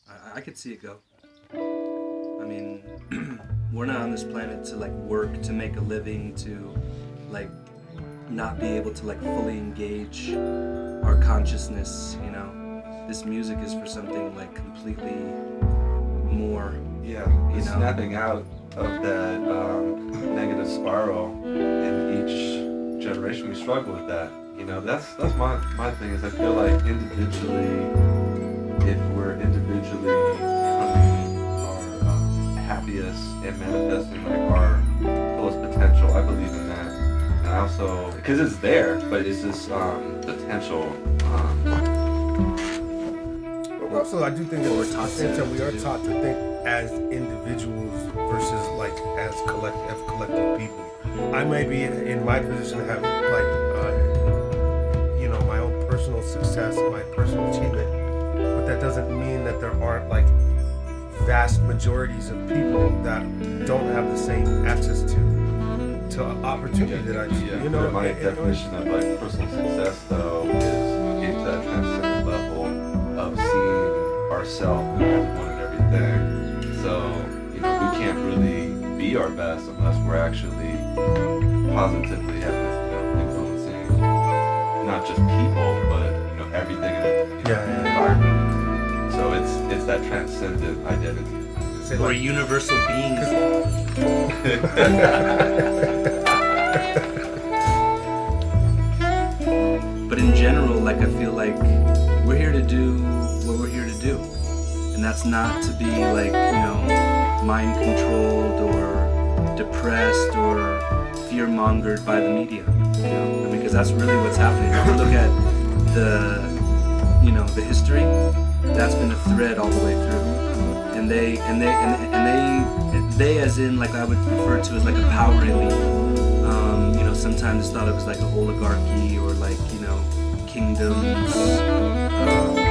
I could see it go. I mean, we're not on this planet to like work to make a living, to like not be able to like fully engage our consciousness, you know. This music is for something like completely more. Yeah, snapping out of that negative spiral in each generation. We struggle with that. You know, that's my thing is I feel like individually, if we're individually becoming our happiest and manifesting like our fullest potential, I believe in that. And I also, because it's there, but it's this potential. Also, I do think that we're taught we are taught to think as individuals versus like as collective people. I may be in my position to have like my own personal success, my personal achievement, but that doesn't mean that there aren't like vast majorities of people that don't have the same access to opportunity that I do. You know, my definition of like personal success though is getting to that transcendent level of seeing ourselves and everyone and everything. So, we can't really be our best unless we're actually positively influencing not just people, but everything in the environment. So it's that transcendent identity. We're universal beings. But in general, like I feel like we're here to do what we're here to do. And that's not to be like, mind controlled or depressed or fear-mongered by the media. Because that's really what's happening. If you look at the history, that's been a thread all the way through. And they as in like I would refer to as like a power elite. Sometimes thought it was like an oligarchy or like, kingdoms.